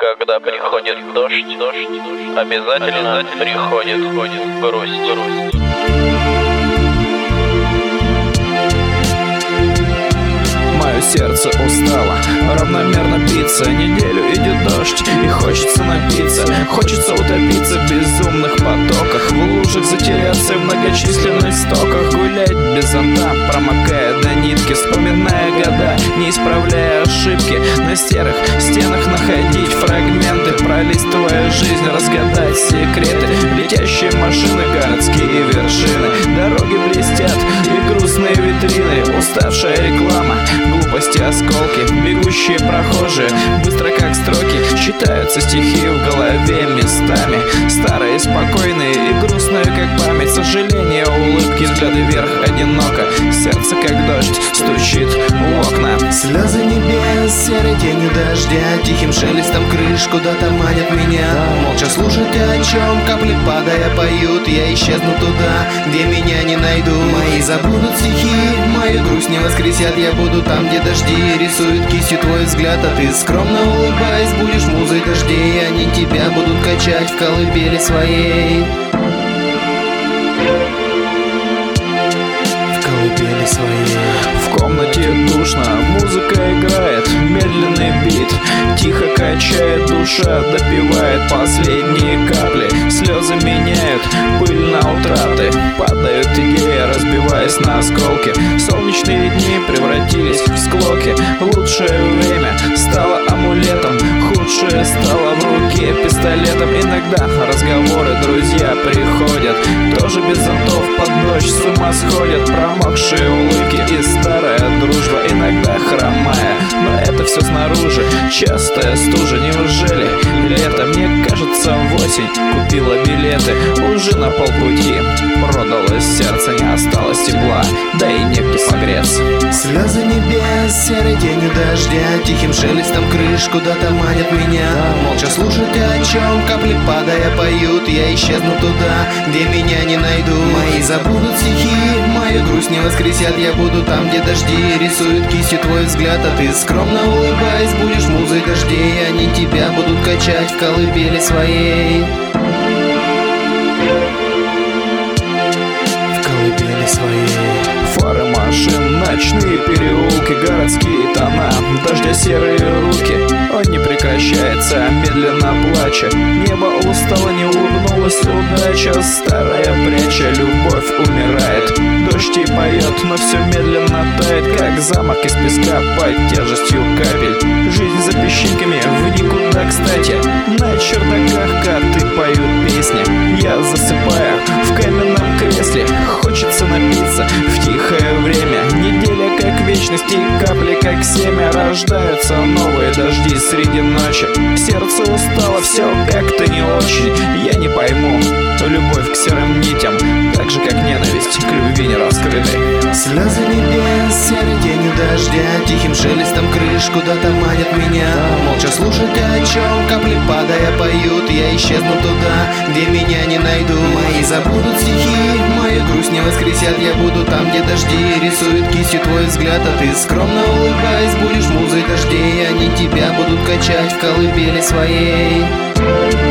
Когда приходит дождь, обязательно приходит грусть. Мое сердце устало равномерно биться. Неделю идет дождь и хочется напиться. Хочется утопиться в безумных потоках, в лужах затеряться в многочисленных стоках. Гулять без зонта, промокая до нитки, вспоминая года, не исправляя ошибки. На серых стенах находить фрагменты, пролистывая жизнь, разгадать секреты. Летящие машины, городские вершины, дороги блестят и грустные витрины. Уставшая реклама, глупости, осколки, бегущие прохожие, быстро как строки. Считаются стихи в голове местами, старые, спокойные и грустные, как память. Сожаление, улыбки, взгляды вверх, одиноко. Сердце, как дождь, стучит в окна. Слезы небес, серой тенью дождя, тихим шелестом крыш куда-то манят меня. Молча слушать, о чем капли падая поют. Я исчезну туда, где меня не найду. Мои забудут стихи, мою грусть не воскресят. Я буду там, где дожди рисуют кистью твой взгляд. А ты, скромно улыбаясь, будешь музой дождей. Они тебя будут качать в колыбели своей. В колыбели своей. В комнате душно, музыка играет, медленный бит, тихо качает душа, допивает последние капли. Слезы меняют пыль на утраты, падают идеи, разбиваясь на осколки. Солнечные дни превратились в склоки. Лучшее время стало амулетом, худшее стало в руке пистолетом. Иногда разговоры, друзья приходят, тоже без зонтов, под дождь с ума сходят. Промокшие улыбки и старая дружба, иногда хромая, но это все снаружи. Частая стужа, неужели лето? Мне кажется, в осень купила билеты. Уже на полпути продалось сердце, не осталось тепла, да и негде погреться. Слезы небес, серой тенью дождя, тихим шелестом крыш куда-то манят меня. Молча слушать, о чем капли падая поют. Я исчезну туда, где меня не найду. Мои забудут стихи, мою грусть не воскресят. Я буду там, где дожди рисуют кистью твой взгляд. А ты, скромно улыбаясь, будешь музой дождей. Они тебя будут качать в колыбели своей. В колыбели своей. Фары машин, ночные переулки, городские тона, дождя серые руки. Он не прекращается, медленно плача. Небо устало, не улыбнулась удача. Старая пряча, любовь умирает. Дождь и поет, но все медленно тает, как замок из песка под тяжестью капель. Жизнь за песчинками в никуда, кстати. На чердаках коты поют песни. Я засыпаю в каменном кресле. Хочется напиться в тихое время. Неделя как вечность и капли как семя. Рождаются новые дожди среди ночи. Сердце устало, все как-то не очень. Я не пойму любовь к серым нитям, так же как ненависть к любви не раскрытой. Слезы небес, серой тенью дождя, тихим шелестом крыш куда-то манят меня. Молча слушать, о чем капли падая поют. Я исчезну туда, где меня не найду. Мои забудут стихи, мою грусть не воскресят. Я буду там, где дожди рисуют кистью твой взгляд. А ты, скромно улыбаясь, будешь музой дождей. Они тебя будут качать в колыбели своей.